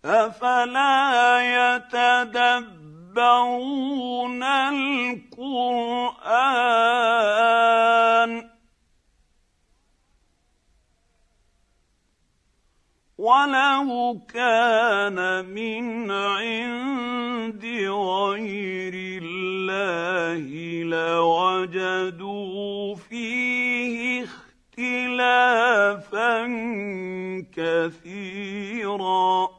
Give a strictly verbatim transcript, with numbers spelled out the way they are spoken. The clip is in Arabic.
أفلا يتدبرون القرآن ولو كان من عند غير الله لوجدوا فيه اختلافا كثيرا